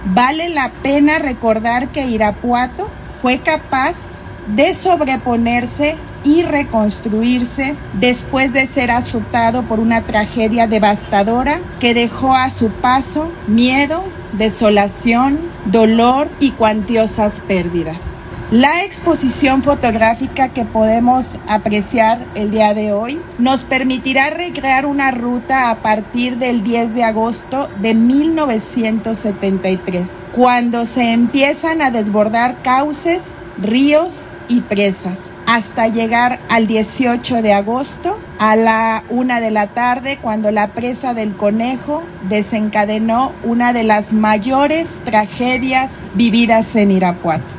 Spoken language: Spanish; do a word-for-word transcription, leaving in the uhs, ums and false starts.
Vale la pena recordar que Irapuato fue capaz de sobreponerse y reconstruirse después de ser azotado por una tragedia devastadora que dejó a su paso miedo, desolación, dolor y cuantiosas pérdidas. La exposición fotográfica que podemos apreciar el día de hoy nos permitirá recrear una ruta a partir del diez de agosto de mil novecientos setenta y tres, cuando se empiezan a desbordar cauces, ríos y presas, hasta llegar al dieciocho de agosto a la una de la tarde, cuando la presa del Conejo desencadenó una de las mayores tragedias vividas en Irapuato.